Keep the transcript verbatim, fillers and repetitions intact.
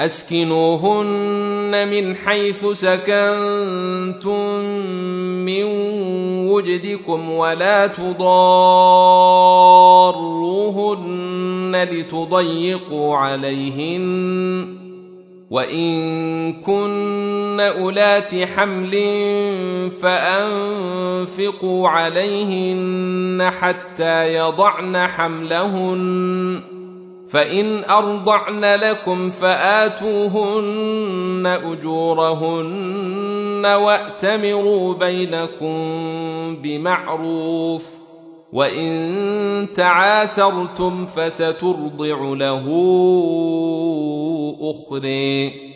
أسكنوهن من حيث سكنتم من وجدكم ولا تضاروهن لتضيقوا عليهن وإن كن أولات حمل فأنفقوا عليهن حتى يضعن حملهن فإن أرضعن لكم فآتوهن أجورهن وأتمروا بينكم بمعروف وإن تعاسرتم فسترضع له أخرى